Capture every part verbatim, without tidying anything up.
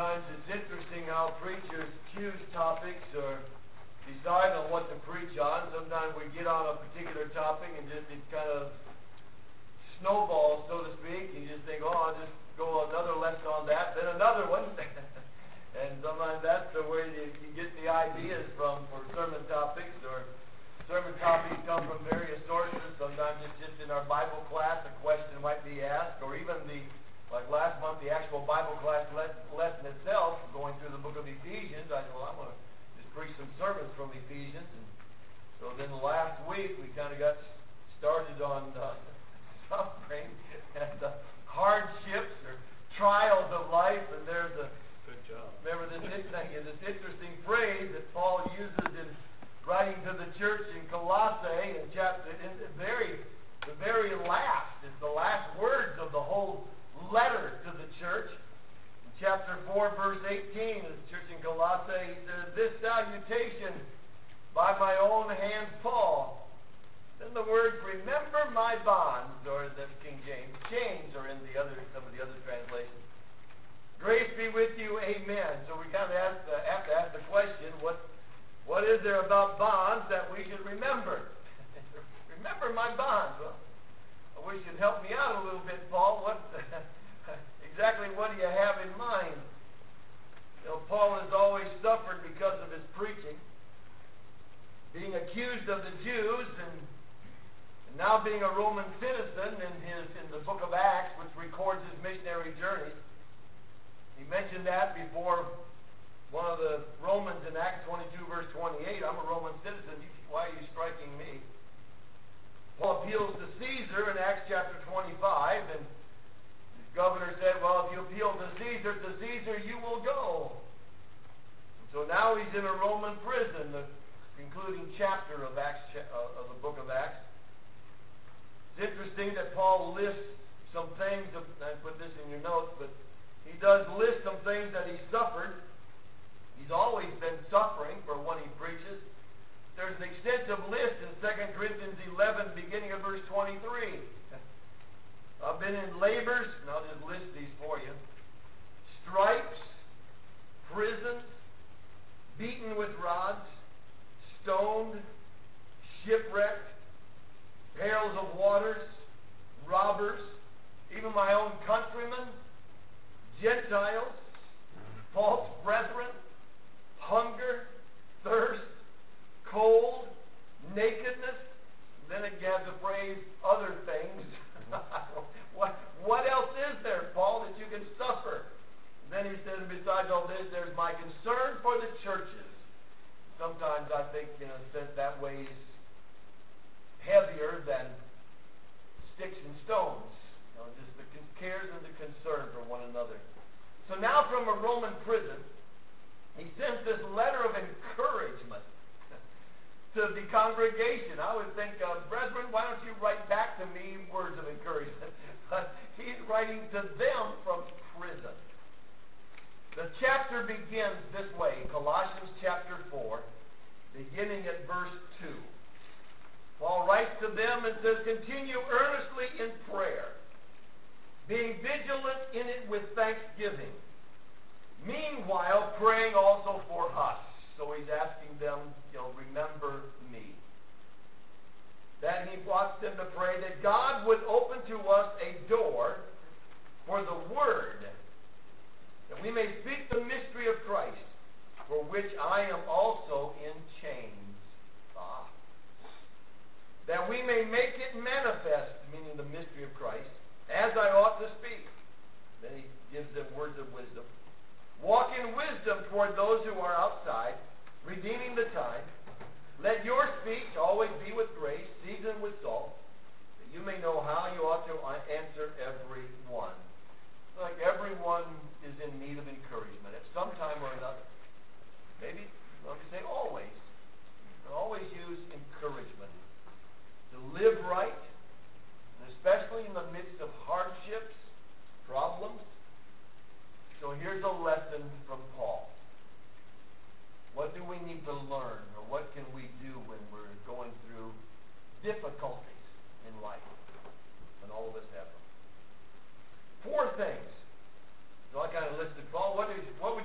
Sometimes it's interesting how preachers choose topics or decide on what to preach on. Sometimes we get on a particular topic and just it kind of snowballs, so to speak. You just think, oh, I'll just go another lesson on that, then another one. And sometimes that's the way you, you get the ideas from for sermon topics, or sermon topics come from various sources. Sometimes it's just in our Bible class, a question might be asked, or even the, like last month, the actual Bible class lesson, lesson itself, going through the book of Ephesians. I said, well, I'm going to just preach some sermons from Ephesians. And so then last week, we kind of got started on uh, suffering and uh, hardships or trials of life, and there's a Good job. Remember this, this interesting phrase that Paul uses in writing to the church in Colossae in chapter, in the very, the very last, it's the last words of the whole letter to the church. In chapter four, verse eighteen, the church in Colossae, he says, "This salutation by my own hand, Paul." Then the words, "Remember my bonds," or the King James, chains, are in the other, some of the other translations. "Grace be with you, amen." So we kind of have to, have to ask the question, what, what is there about bonds that we should remember? Remember my bonds. Well, I wish you'd help me out a little bit, Paul. What exactly what do you have in mind? You know, Paul has always suffered because of his preaching, being accused of the Jews, and, and now being a Roman citizen in his in the book of Acts, which records his missionary journeys. He mentioned that before one of the Romans in Acts twenty-two, verse twenty-eight. I'm a Roman citizen. Why are you striking me? Paul appeals to Caesar in Acts chapter twenty-five, and his governor said, well, if you appeal to Caesar, to Caesar you will go. And so now he's in a Roman prison, the concluding chapter of Acts, uh, of the book of Acts. It's interesting that Paul lists some things, of, I put this in your notes, but he does list some things that he suffered. He's always been suffering for when he preaches. There's an extensive list in Second Corinthians eleven, beginning of verse twenty-three. I've been in labors, and I'll just list these for you. Stripes, prisons, beaten with rods, stoned, shipwrecked, perils of waters, robbers, even my own countrymen, Gentiles, false brethren, hunger, thirst, cold, nakedness. Then it gives the phrase, other things. what, what else is there, Paul, that you can suffer? Then he says, besides all this, there's my concern for the churches. Sometimes I think, in a sense, that weighs heavier than sticks and stones. You know, just the cares and the concern for one another. So now from a Roman prison, he sends this letter of encouragement to the congregation. I would think, uh, brethren, why don't you write back to me words of encouragement? But he's writing to them from prison. The chapter begins this way, Colossians chapter four, beginning at verse two. Paul writes to them and says, "Continue earnestly in prayer, being vigilant in it with thanksgiving. Meanwhile, praying also for us." So he's asking them, you know, remember me. Then he wants them to pray that God would open to us a door for the word, that we may speak the mystery of Christ, for which I am also in chains. Ah. That we may make it manifest, meaning the mystery of Christ, as I ought to speak. Then he gives them words of wisdom. Walk in wisdom toward those who are outside, redeeming the time. Let your speech always be with grace, seasoned with salt, that you may know how you ought to answer every one. Like everyone is in need of encouragement at some time or another. Maybe, let me say always. Always use encouragement. To live right, and especially in the midst of hardships, problems. So here's a lesson from Paul. What do we need to learn, or what can we do when we're going through difficulties in life? And all of us have them. Four things. So I kind of listed, Paul, what, is, what would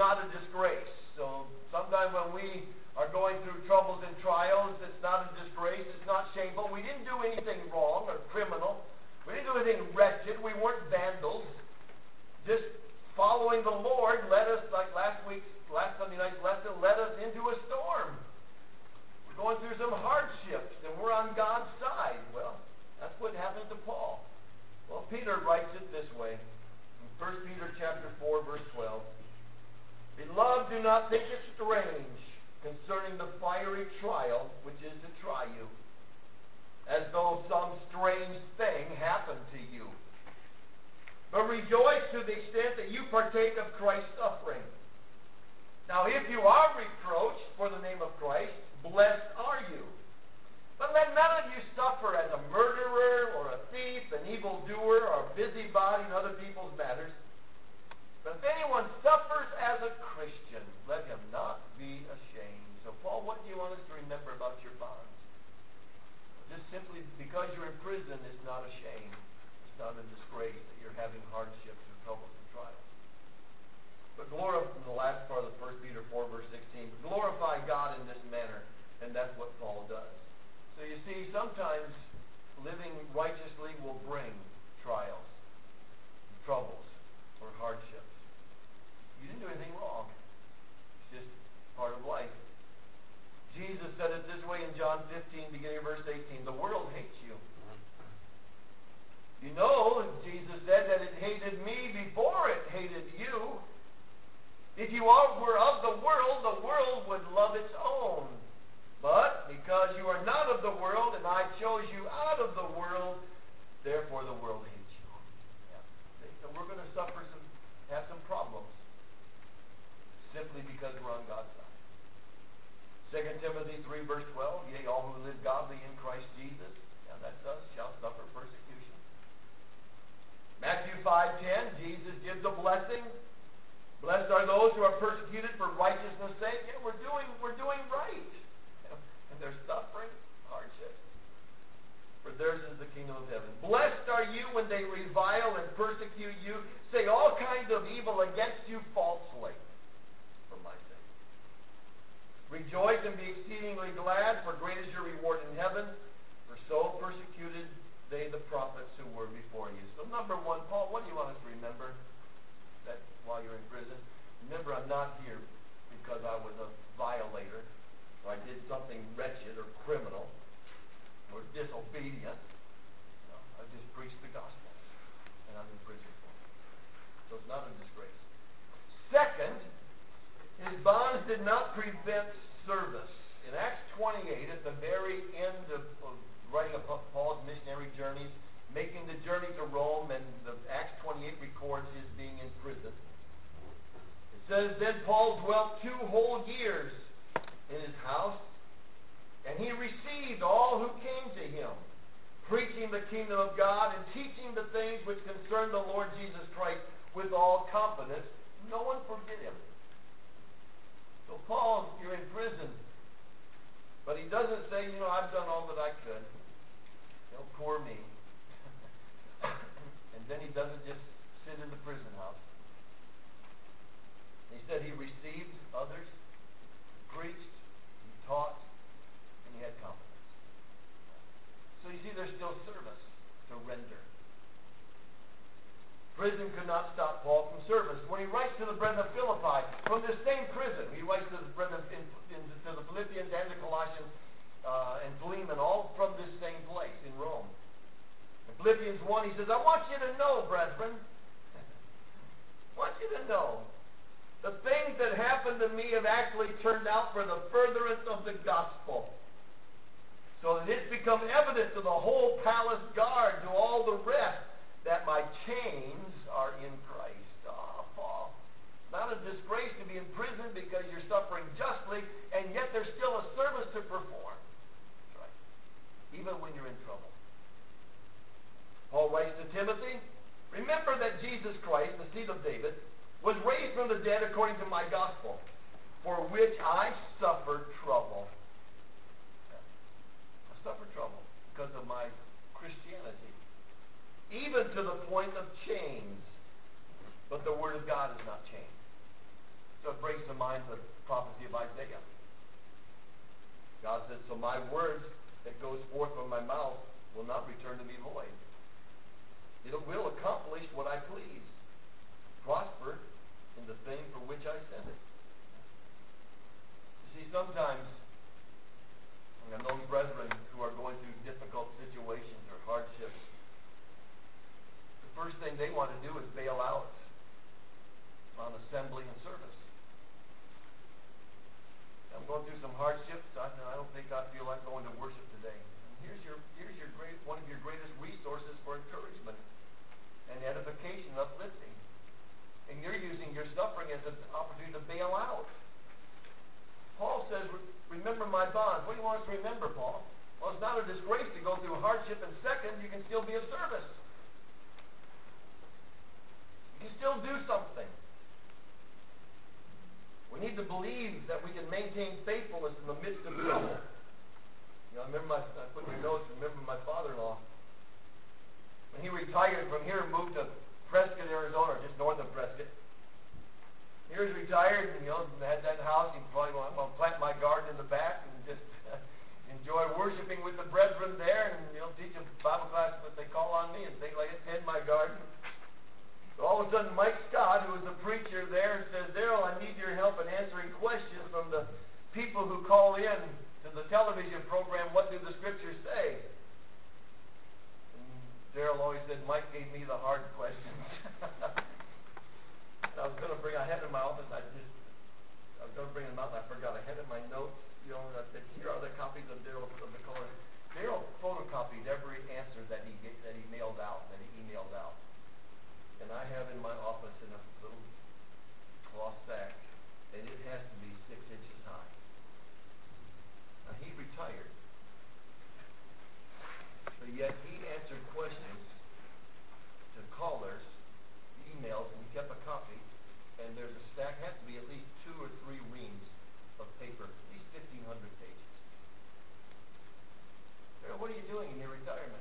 not a disgrace. So sometimes when we are going through troubles and trials, it's not a disgrace, it's not shameful. We didn't do anything wrong or criminal. We didn't do anything wretched. We weren't vandals. Just following the Lord led us, like last week's, last Sunday night's lesson, led us into a storm. We're going through some hardships, and we're on God's side. Well, that's what happened to Paul. Well, Peter writes it this way. In First Peter chapter four, verse twelve. Beloved, do not think it strange concerning the fiery trial which is to try you, as though some strange thing happened to you. But rejoice to the extent that you partake of Christ's suffering. Now, if you are reproached for the name of Christ, blessed are you. But let none of you suffer as a murderer or a thief, an evildoer, or a busybody in other people's matters. But if anyone suffers as a Christian, let him not be ashamed. So, Paul, what do you want us to remember about your bonds? Just simply because you're in prison, it's not a shame. It's not a disgrace that you're having hardships or troubles and trials. But glorify, in the last part of the First Peter four, verse sixteen, glorify God in this manner, and that's what Paul does. So you see, sometimes living righteously will bring trials, troubles, or hardships. You didn't do anything wrong. It's just part of life. Jesus said it this way in John fifteen, beginning of verse eighteen. The world hates you. You know, Jesus said that it hated me before it hated you. If you all were of the world, the world would love its own. But because you are not of the world, and I chose you out of the world, therefore the world hates you. Yeah. So we're going to suffer some, have some problems, simply because we're on God's side. Second Timothy three, verse twelve, yea, all who live godly in Christ Jesus, and that's us, shall suffer persecution. Matthew five ten, Jesus gives a blessing. Blessed are those who are persecuted for righteousness' sake. Yeah, we're doing, we're doing right. And they're suffering hardship. For theirs is the kingdom of heaven. Blessed are you when they revile and persecute you, say all kinds of evil against you falsely, for my sake. Rejoice and be exceedingly glad, for great is your reward in heaven. For so persecuted they the prophets who were before you. So number one, Paul, what do you want us to remember? That while you're in prison, remember, I'm not here because I was a violator, or I did something wretched or criminal or disobedient. No, I just preached the gospel, and I'm in prison for it. So it's not a disgrace. Second, his bonds did not prevent service. In Acts twenty-eight, at the very end of, of writing of Paul's missionary journeys, making the journey to Rome, and the Acts twenty-eight records his being in prison. It says, then Paul dwelt two whole years in his house, and he received all who came to him, preaching the kingdom of God and teaching the things which concern the Lord Jesus Christ with all confidence. No one forbid him. So Paul, you're in prison, but he doesn't say, you know, I've done all that I could. You know, poor me. And then he doesn't just sit in the prison house. He said he received others, preached, he taught, and he had confidence. So you see, there's still service to render. Prison could not stop Paul from service. When he writes to the brethren of Philippi, from the same prison, he writes to the brethren in, in, to the Philippians and the Colossians uh, and Philemon, all from this same place in Rome. In Philippians one, he says, I want you to know, brethren, I want you to know, the things that happened to me have actually turned out for the furtherance of the gospel, so that it's become evident to the whole palace guard, to all the rest, that my chains are in Christ. Ah, oh, Paul, not a disgrace to be in prison because you're suffering justly, and yet there's still a service to perform. That's right. Even when you're in trouble. Paul writes to Timothy, remember that Jesus Christ, the seed of David, was raised from the dead according to my gospel, for which I suffered trouble. I suffered trouble because of my Christianity, even to the point of chains. But the Word of God is not changed. So it brings mind the prophecy of Isaiah. God says, so my words that goes forth from my mouth will not return to me void. It will accomplish what I please, prosper in the thing for which I send it. You see, sometimes I know brethren who are going through difficult situations or hardships. The first thing they want to do is bail out on assembly and service. I'm going through some hardships. I, I don't think I feel like going to worship today. And here's your here's your great one of your greatest resources for encouragement and edification, uplifting. And you're using your suffering as an opportunity to bail out. Paul says, remember my bonds. What do you want us to remember, Paul? Well, it's not a disgrace to go through hardship, and second, you can still be of service. You can still do something. We need to believe that we can maintain faithfulness in the midst of trouble. You know, I remember my, I put in your notes, remember my father-in-law. When he retired from here, moved to Prescott, Arizona, just north of Prescott. Here he's retired, and you know, had that house. He probably went, I'm going to plant my garden in the back and just enjoy worshiping with the brethren there, and you know, teach a Bible class that they call on me and things like that, tend my garden. So all of a sudden, Mike Scott, who was the preacher there, says, Daryl, I need your help in answering questions from the people who call in to the television program, what do the scriptures say? And Daryl always said, Mike gave me the hard questions. I was going to bring, I had in my office, I just, I was going to bring them out, and I forgot. I had in my notes, you know, and I said, here are the copies of Daryl, of the caller. Daryl photocopied every answer that he get, that he mailed out, that he emailed out. And I have in my office in a little cloth sack, and it has to be six inches high. Now, he retired, but yet he answered questions to callers, emails, and he kept a copy. And there's a stack, has to be at least two or three reams of paper, at least fifteen hundred pages. Daryl, what are you doing in your retirement?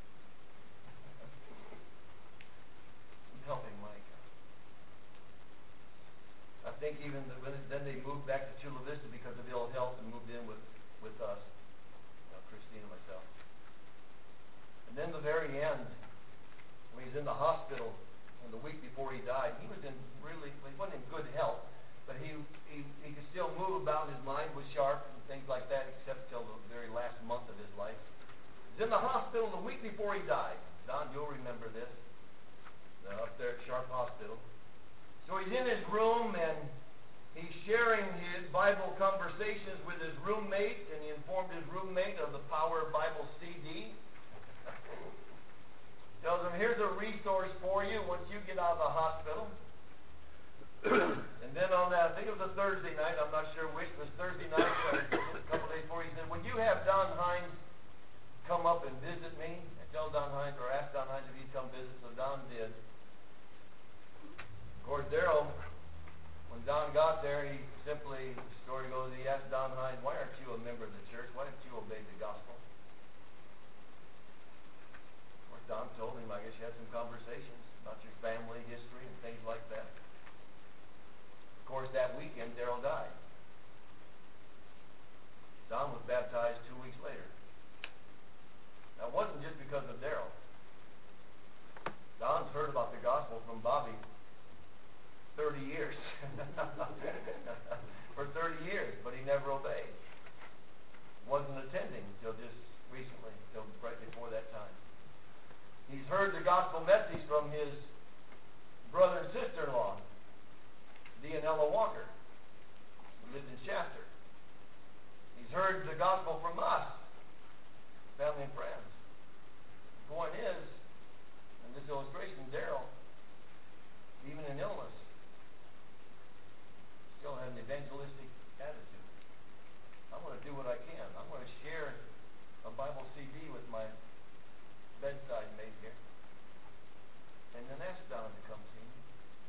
I'm helping Mike. I think even the, when it, then they moved back to Chula Vista because of ill health and moved in with, with us, you know, Christine and myself. And then the very end, when he's in the hospital, and the week before he died, he was in really, he wasn't in good health, but he, he he could still move about. His mind was sharp and things like that, except till the very last month of his life. He was in the hospital the week before he died. Don, you'll remember this, uh, up there at Sharp Hospital. So he's in his room, and he's sharing his Bible conversations with his roommate, and he informed his roommate of the Power Bible C D. Tells him, here's a resource for you once you get out of the hospital. And then on that, I think it was a Thursday night, I'm not sure which, it was Thursday night, or a couple days before, he said, when you have Don Hines come up and visit me, and tell Don Hines, or ask Don Hines if he'd come visit, so Don did. Of course, Daryl, when Don got there, he simply, the story goes, he asked Don Hines, why aren't you a member of the church? Why didn't you obey the gospel? Don told him, I guess you had some conversations about your family history and things like that. Of course, that weekend, Daryl died. Don was baptized two weeks later. Now, it wasn't just because of Daryl. Don's heard about the gospel from Bobby thirty years. For thirty years, but he never obeyed. Wasn't attending until just recently, until right before that time. He's heard the gospel message from his brother and sister-in-law, Dee and Ella Walker, who lived in Shafter. He's heard the gospel from us, family and friends. The point is, in this illustration, Daryl, even in illness, still had an evangelistic attitude. I'm going to do what I can. I'm going to share a Bible C D with my bedside mate here, and then ask Don to come see me.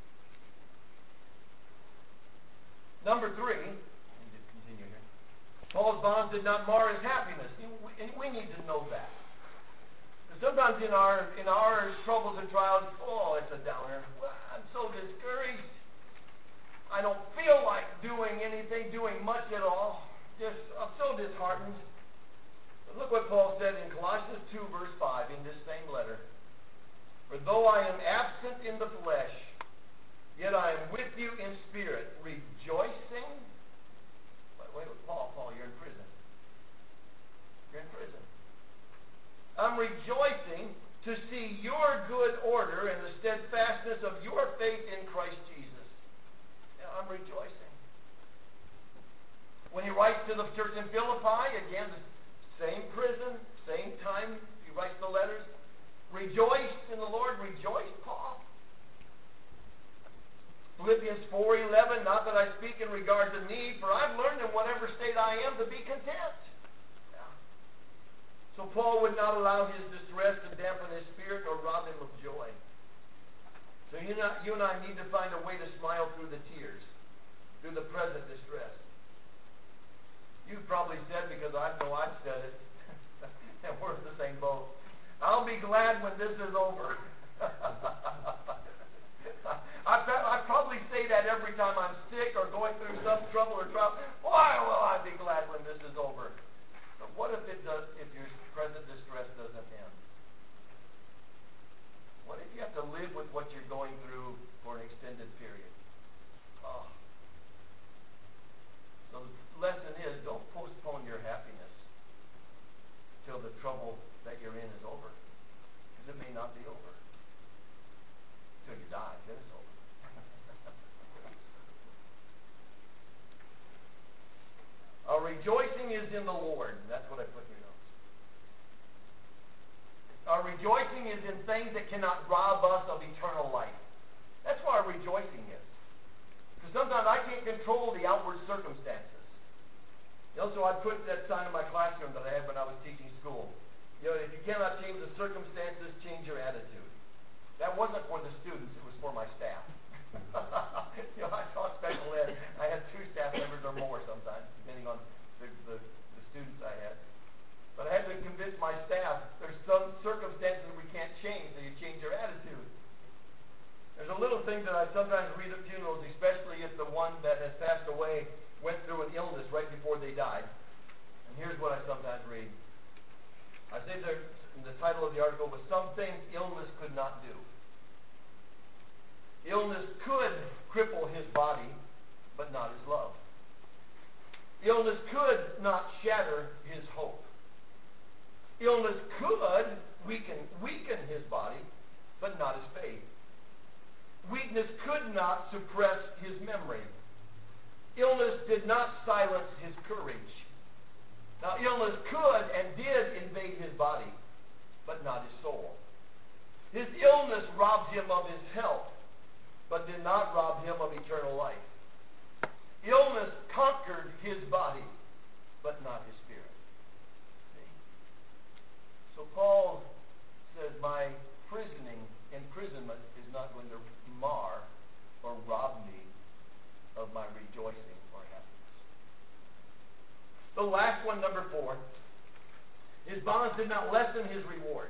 Number three, let me just continue here. Paul's bonds did not mar his happiness, and we need to know that. Sometimes in our in our troubles and trials, oh, it's a downer. Well, I'm so discouraged. I don't feel like doing doing anything, doing much at all. Just, I'm so disheartened. But look what Paul said in Colossians two, verse five, in this same letter. For though I am absent in the flesh, yet I am with you in spirit, rejoicing. Wait, wait, Paul, Paul, you're in prison. You're in prison. I'm rejoicing to see your good order and the steadfastness of your faith in Christ Jesus. Yeah, I'm rejoicing. When he writes to the church in Philippi, again, the same prison, same time, he writes the letters. Rejoice in the Lord, rejoice, Paul. Philippians four eleven, not that I speak in regard to need, for I've learned in whatever state I am to be content. Yeah. So Paul would not allow his distress to dampen his spirit or rob him of joy. So you, not, you and I need to find a way to smile through the tears, through the present distress. You've probably said, because I know I've said it, and we're in the same boat, I'll be glad when this is over. I, I probably say that every time I'm sick or going through some trouble or trial. Why will I be glad when this is over? But what if it does? If your present distress doesn't end? What if you have to live with what you're going through for an extended period? Oh. So the lesson is, don't postpone your happiness till the trouble that you're in is over, because it may not be over till you die. Then it's over. Our rejoicing is in the Lord. That's what I put in your notes. Our rejoicing is in things that cannot rob us of eternal life. That's what our rejoicing is. Because sometimes I can't control the outward circumstances. You know, so I put that sign in my classroom that I had when I was teaching school. You know, if you cannot change the circumstances, change your attitude. That wasn't for the students, it was for my staff. You know, I taught special ed. I had two staff members or more sometimes, depending on the, the, the students I had. But I had to convince my staff, there's some circumstances we can't change, so you change your attitude. There's a little thing that I sometimes read at funerals, especially if the one that has passed away went through an illness right before they died. And here's what I sometimes read. I say there, the title of the article was Some Things Illness Could Not Do. Illness could cripple his body, but not his love. Illness could not shatter his hope. Illness could weaken, weaken his body, but not his faith. Weakness could not suppress his memory. Illness did not silence his courage. Now, illness could and did invade his body, but not his soul. His illness robbed him of his health, but did not rob him of eternal life. Illness conquered his body, but not his spirit. See? So Paul says, my prisoning, imprisonment is not going to mar or rob me of my rejoicing or happiness. The last one, number four, his bonds did not lessen his reward.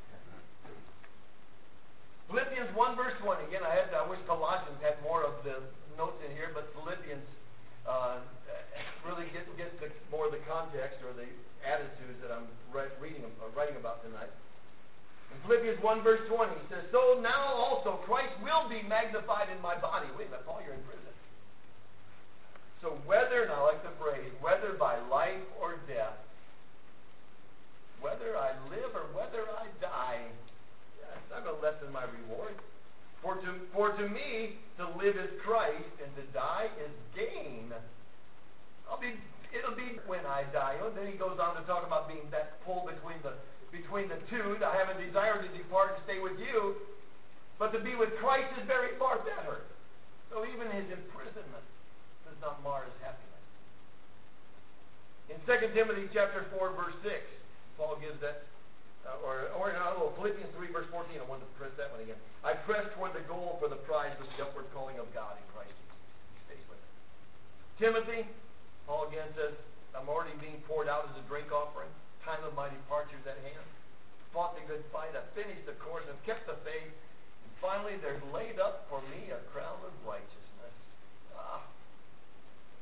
Philippians one verse twenty. Again, I had I wish Colossians had more of the notes in here, but Philippians uh, really get get the, more of the context or the attitudes that I'm re- reading uh, writing about tonight. In Philippians one verse twenty, he says, "So now also Christ will be magnified in my body." Wait a minute, Paul, you're in prison. So whether, and I like the phrase, whether by life or death, whether I live or whether I die, it's not going to lessen my reward. For to, for to me, to live is Christ, and to die is gain. I'll be, it'll be when I die. And then he goes on to talk about being that pull between the between the two. I have a desire to depart and stay with you, but to be with Christ is very far better. So even his imprisonment does not mar his happiness. In Second Timothy chapter four, verse six, Paul gives that. Uh, or, or no, Philippians three, verse fourteen, I wanted to press that one again. I press toward the goal for the prize of the upward calling of God in Christ Jesus. He stays with it. Timothy, Paul again says, I'm already being poured out as a drink offering. Time of my departure is at hand. Fought the good fight. I've finished the course. I've kept the faith. And finally, there's laid up for me a crown of righteousness. Ah.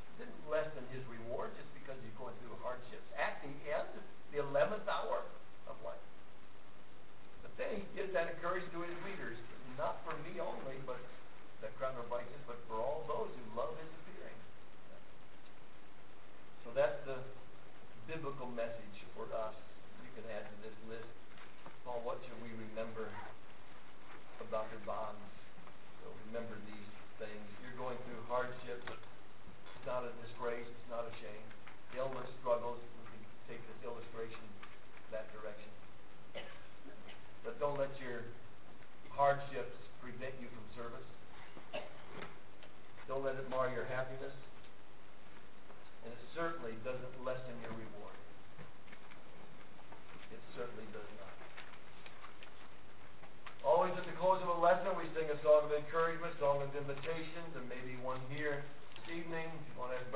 biblical message for us you can add to this list. Paul, what should we remember about your bonds? So remember these things. You're going through hardships. It's not a disgrace. It's not a shame. Illness, struggles. We can take this illustration that direction. But don't let your hardships prevent you from service. Don't let it mar your happiness. And it certainly doesn't lessen your reward. It certainly does not. Always at the close of a lesson, we sing a song of encouragement, song of invitation. There may be one here this evening. If you want to